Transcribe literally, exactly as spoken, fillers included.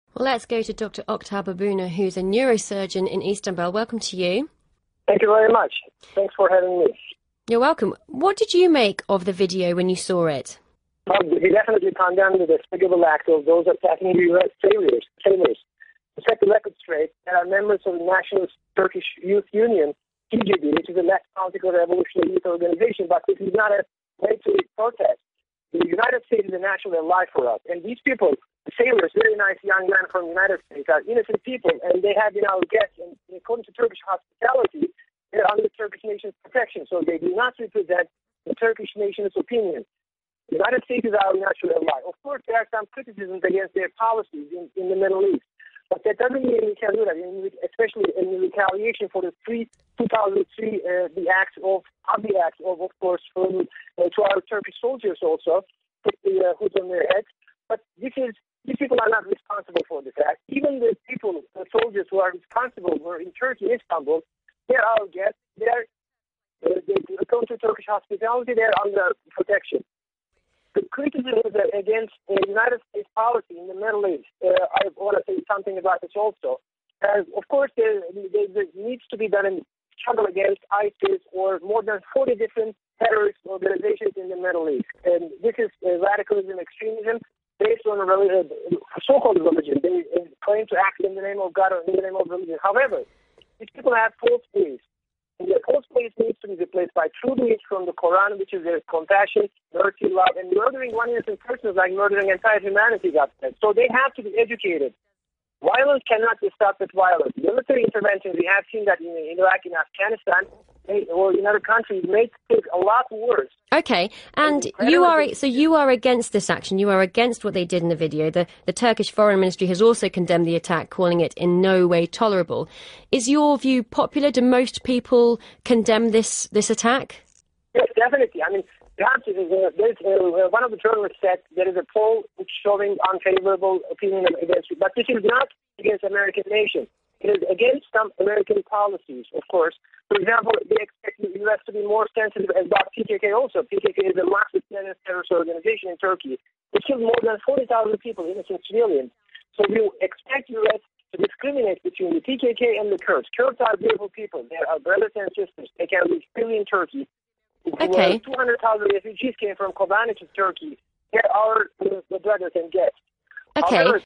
Well, let's go to Doctor Oktay Babuna, who's a neurosurgeon in Istanbul. Welcome to you. Thank you very much. Thanks for having me. You're welcome. What did you make of the video when you saw it? Well, we definitely condemned the despicable act of those attacking the U S sailors. sailors. To set the record straight, there are members of the Nationalist Turkish Youth Union, T G B, which is a left political revolutionary youth organization, but this is not a way to protest. The United States is a national life for us, and these people, the sailors, very nice young men from the United States, are innocent people, and they have been our guests, and according to Turkish hospitality, they're under the Turkish nation's protection, so they do not represent the Turkish nation's opinion. The United States is our natural ally. Of course, there are some criticisms against their policies in, in the Middle East, but that doesn't mean we can do that, especially in retaliation for the three, two thousand three, uh, the acts of, the acts of, of course, from, uh, to our Turkish soldiers also, put the uh, hoods on their heads. But this is, these people are not responsible for this act. Even the people, the soldiers who are responsible, who are in Turkey, Istanbul, they're our guests. They're, uh, they come to Turkish hospitality. They're under protection. The criticism against the uh, United States policy in the Middle East, uh, I want to say something about this also. As of course, there, there, there needs to be done in struggle against ISIS or more than forty different terrorist organizations in the Middle East. And this is uh, radicalism, extremism based on a religion, so-called religion. They uh, claim to act in the name of God or in the name of religion. However, these people have false beliefs. And the false belief needs to be replaced by true beliefs from the Quran, which is their compassion, mercy, love, and murdering one innocent person is like murdering entire humanity, God said. So they have to be educated. Violence cannot be stopped with violence. Military interventions, we have seen that in Iraq, in Afghanistan, or in other countries, make things a lot worse. Okay, and you are so you are against this action. You are against what they did in the video. The the Turkish Foreign Ministry has also condemned the attack, calling it in no way tolerable. Is your view popular? Do most people condemn this this attack? Yes, definitely. I mean, you have to, uh, there's, uh, one of the journalists said there is a poll which showing unfavorable opinion against you, but this is not against American nation. It is against some American policies, of course. For example, they expect the U S to be more sensitive about P K K also. P K K is a massive terrorist organization in Turkey. It killed more than forty thousand people, innocent civilians. So we expect the U S to discriminate between the P K K and the Kurds. Kurds are beautiful people. They are brothers and sisters. They can live freely in Turkey. Okay. two hundred thousand refugees came from Kobani to Turkey. They are the brothers and guests. Okay. However,